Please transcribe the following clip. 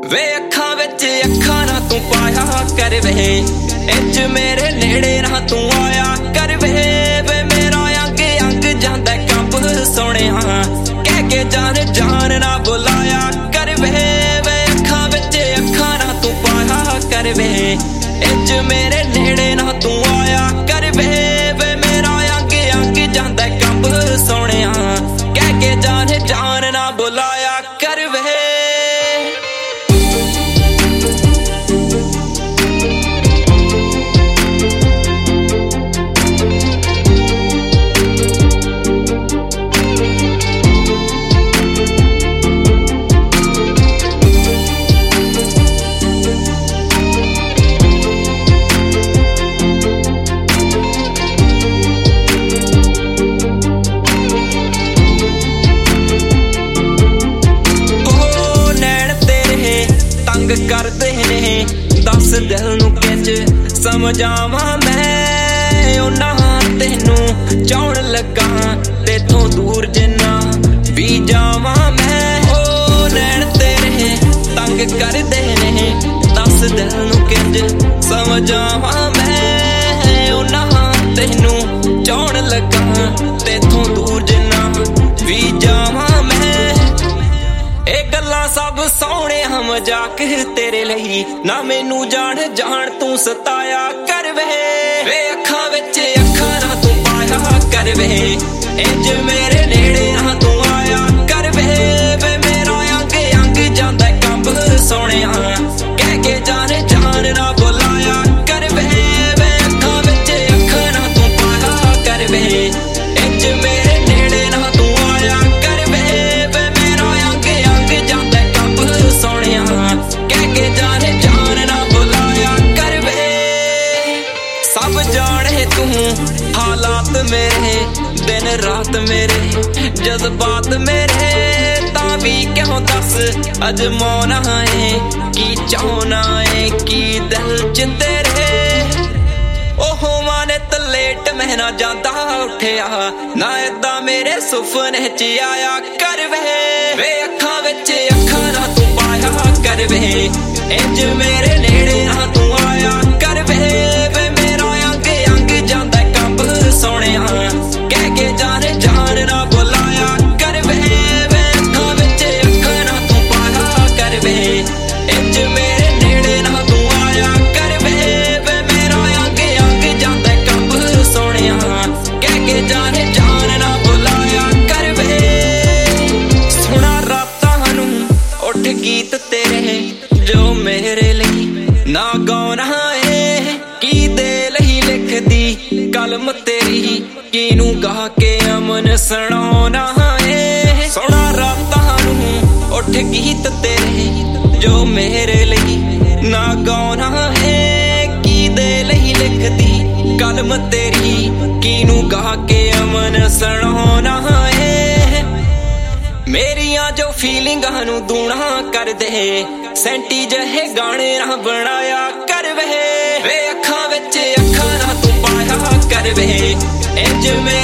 वे अखां विच अखां ना तू पाया कर वे इंज मेरे नेड़े ना तू आया कर वे मेरा अंग अंग जांदा कंब सोहणिया कह के जान जान ना बुलाया कर वे अखां विच अखां ना तू पाया कर वे इंज मेरे नेड़े ना तू आया कर वे मेरा अंग अंग जांदा कंब सोहणिया कह के जान जान ना बुलाया कर वे। करते ने दस दिल नू किंज समझावा मैं उन्हां तेनू चाहण लगा तेथों दूर जिन्ना भी जावा मैं ओ नैन तेरे तंग करदे ने दस दिल नू किंज समझावा मैं उन्हां तेनू चाहण लगा तेथों दूर जिन्ना भी जावा मैं सब सोहणे हम मजाक तेरे लई ना मैनू जान जान तू सताया कर वे अखां विच अखां ना तू पाया कर वे इंज मेरे नेड़े ना तू आया कर वे मेरा अंग अंग जांदा कंब सोहणिया कह के जान जान ना बुलाया कर वे अखां विच अखां ना तू पाया कर वे इंज मेरे नेड़े ना तू आया कर वे मेरा अंग अंग जांदा सोहणिया कह के जान जान ना बुलाया कर वे। सब जाने तू हालात मेरे दिन रात मेरे जज्बात मेरे तां भी क्यों दस अजमाना है की चाहना है की दिल च तेरे ओहो माने तलेट मैं ना जांदा उठिया ना इदा मेरे सुपने च आया कर वे अखां विच अखां ना तू पाया कर वे इंज मेरे नेड़े ना तू आया कर वे मेरा अंग अंग जांदा कंब सोहणिया कह के जान जान ना बुलाया कर वे अखां विच अखां ना तू पाया कर वे इंज मेरे नेड़े ना तू आया कर वे मेरा अंग अंग जांदा कंब सोहणिया कह के जान जान ना बुलाया कर वे। सुना रातां नू उठ गीत तेरे जो मेरे लई ना गाना है की दे लही लिखदी कलम तेरी किनू गा के अमन सुनाना है। सुना रातां नू उठ गीत तेरे जो मेरे लई ना गाना है की दे लही लिखदी कलम तेरी किनू गा के अमन सुनाना है। मेरिया जो फीलिंगां नू दूना कर दे सेंटी जहे गाने ना बनाया कर वे अखां विच अखां ना तू पाया कर वे इंज